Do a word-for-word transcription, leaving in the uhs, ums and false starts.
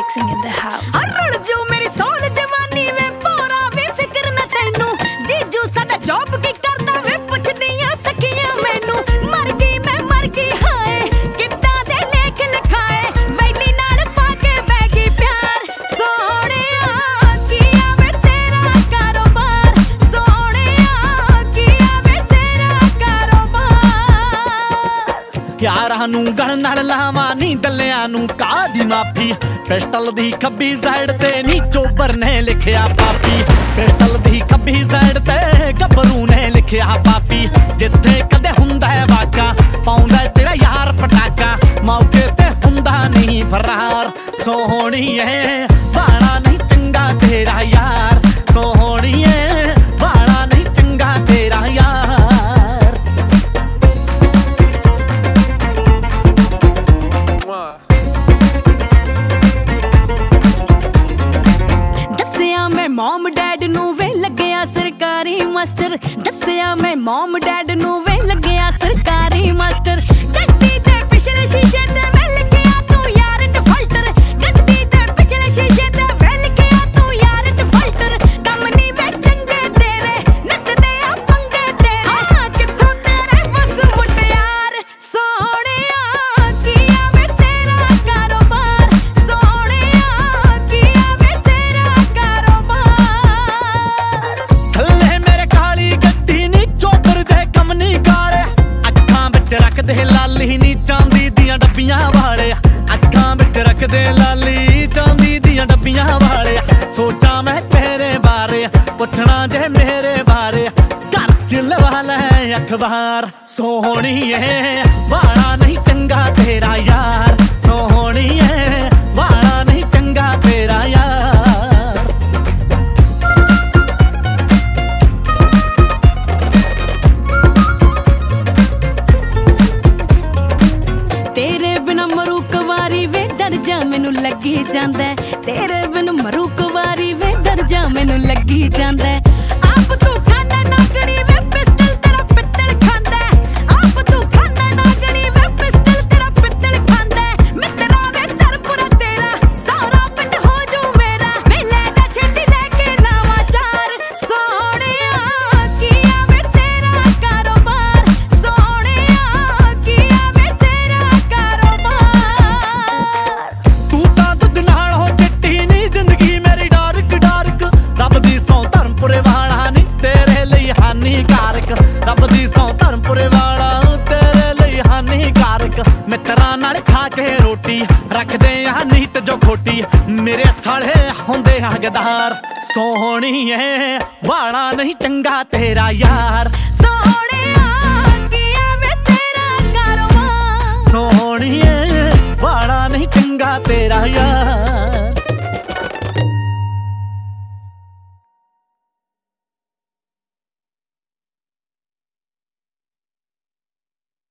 Mixing in the house. ਰੁਲ ਜੋ ਮੇਰੀ ਸੋਲ ਜਵਾਨੀ ਵੇ ਪੋਰਾ ਵੇ ਫਿਕਰ ਨਾ ਤੈਨੂੰ ਜੀਜੂ ਸਾਡਾ ਜੌਬ ਕੀ ਕਰਦਾ ਵੇ ਪੁੱਛਦੀਆਂ ਸਖੀਆਂ ਮੈਨੂੰ ਮਰ ਗਈ ਮੈਂ ਮਰ ਗਈ ਹਾਏ ਕਿੱਦਾਂ ਦੇ ਲੇਖ ਲਿਖਾਏ ਵੈਲੀ ਨਾਲ ਪਾ ਕੇ ਬਹਿ ਗਈ ਪਿਆਰ ਸੋਹਣਿਆ ਕੀ ਆਵੇ ਤੇਰਾ ਕਾਰੋਬਾਰ ਸੋਹਣਿਆ ਕੀ ਆਵੇ ਤੇਰਾ ਕਾਰੋਬਾਰ ਯਾਰਾਂ ਨੂੰ ਗਣ ਨਾਲ ਲਾਵਾਂ ਨੀ ਦੱਲਿਆਂ ਨੂੰ ਕਾਦੀ ਮਾਫੀ ਪਿਸਟਲ ਦੀ ਖੱਬੀ ਸਾਈਡ ਤੇ ਨੀ ਚੋਬਰ ਨੇ ਲਿਖਿਆ ਪਾਪੀ ਪਿਸਟਲ ਦੀ ਖੱਬੀ ਸਾਈਡ ਤੇ ਗੱਭਰੂ ਨੇ ਲਿਖਿਆ ਪਾਪੀ ਜਿੱਥੇ ਕਦੇ ਹੁੰਦਾ ਹੈ ਵਾਕਾ ਪਾਉਂਦਾ ਤੇਰਾ ਯਾਰ ਪਟਾਕਾ ਮੌਕੇ ਤੇ ਹੁੰਦਾ ਨਹੀਂ ਫਰਾਰ ਸੋਹਣੀਏ ਬਾਣਾ ਨਹੀਂ ਚੰਗਾ ਤੇਰਾ ਯਾਰ ਸੋਹਣੀਏ ਬਾਣਾ ਨਹੀਂ ਚੰਗਾ ਤੇਰਾ ਯਾਰ ਮੌਮ ਡੈਡ ਨੂੰ ਵੇ ਲੱਗਿਆ ਸਰਕਾਰੀ ਮਾਸਟਰ ਦੱਸਿਆ ਮੈਂ ਮੌਮ ਡੈਡ ਨੂੰ ਵੇ ਲੱਗਿਆ ਸਰਕਾਰੀ ਮਾਸਟਰ ਗੱਡੀ ਤੇ ਪਿਛਲੇ ਸ਼ੀਸ਼ੇ ਤੇ ਵੇ ਲਿਖਿਆ ਤੂੰ ਯਾਰ ਡਿਫਾਲਟਰ ਗੱਡੀ ਤੇ ਪਿਛਲੇ ਸ਼ੀਸ਼ੇ ਤੇ ਵੇ ਲਿਖਿਆ ਤੂੰ ਯਾਰ ਡਿਫਾਲਟਰ ਕੰਮ ਨਹੀਂ ਵੇ ਚੰਗੇ ਤੇਰੇ ਨੱਚਦੇ ਆ ਪੰਗੇ ਤੇਰੇ ਹਾਂ ਕਿੱਥੋਂ ਤੇਰੇ ਬਸ ਮੁਟਿਆਰ ਸੋਹਣਿਆ ਕੀ ਆਵੇ ਤੇਰਾ ਕਾਰੋਬਾਰ ਸੋਹਣਿਆ ਕੀ ਆਵੇ ਤੇਰਾ ਕਾਰੋਬਾਰ ਰੱਖਦੇ ਲਾਲੀ ਨੀ ਚਾਂਦੀ ਦੀਆਂ ਡੱਬੀਆਂ ਵਾਲਿਆ ਅੱਖਾਂ ਵਿੱਚ ਰੱਖਦੇ ਲਾਲੀ ਚਾਂਦੀ ਦੀਆਂ ਡੱਬੀਆਂ ਵਾਲਿਆ ਸੋਚਾਂ ਮੈਂ ਤੇਰੇ ਬਾਰੇ ਪੁੱਛਣਾ ਜੇ ਮੇਰੇ ਬਾਰੇ ਘਰ ਚ ਲਵਾ ਲੈ ਅਖਬਾਰ ਸੋਹਣੀਏ ਵਾਲਾ ਨਹੀਂ ਚੰਗਾ ਤੇਰਾ ਯਾਰ ਸੋਹਣੀਏ ਵਾਲਾ ਨਹੀਂ ਚੰਗਾ ਤੇਰਾ ਯਾਰ ਮੈਨੂੰ ਲੱਗੀ ਜਾਂਦਾ ਤੇਰੇ ਬਿਨ ਮਰੂ ਕੁਵਾਰੀ ਵੇ ਡਰ ਜਾ ਮੈਨੂੰ ਲੱਗੀ ਜਾਂਦਾ ਆਪ ਤੂੰ ਖਾਨਾ ਨਾਗਣੀ ਵੇ ਪਿਸਟਲ ਤੇਰਾ ਪਿੱਤਲ ਖਾਂਦਾ ਆਪ ਤੂੰ ਖਾਨਾ ਨਾਗਣੀ ਵੇ ਪਿਸਟਲ ਤੇਰਾ ਪਿੱਤਲ ਖਾਂਦਾ ਮਿੱਤਰਾ ਵੇ ਧਰਪੁਰਾ ਤੇਰਾ ਸਾਰਾ ਪਿੰਡ ਹੋ ਜੂ ਮੇਰਾ ਵੇ ਲੈ ਜਾ ਛੇਤੀ ਲੈ ਕੇ ਲਾਵਾਂ ਚਾਰ ਸੋਹਣਿਆ ਕੀ ਆਵੇ ਤੇਰਾ ਕਾਰੋਬਾਰ ਸੋਹਣਿਆ ਕੀ ਆਵੇ ਤੇਰਾ ਕਾਰੋਬਾਰ ਰੱਬ ਦੀ ਸੌ ਧਰਮਪੁਰੇ ਵਾਲਾ ਤੇਰੇ ਲਈ ਹਾਨੀਕਾਰਕ ਮਿੱਤਰਾਂ ਨਾਲ ਖਾ ਕੇ ਰੋਟੀ ਰੱਖਦੇ ਆ ਨੀਤ ਜੋ ਖੋਟੀ ਮੇਰੇ ਸਾਲੇ ਹੁੰਦੇ ਆ ਗਦਾਰ ਸੋਹਣੀਏ ਵਾਲਾ ਨਹੀਂ ਚੰਗਾ ਤੇਰਾ ਯਾਰ ਸੋਹਣਿਆ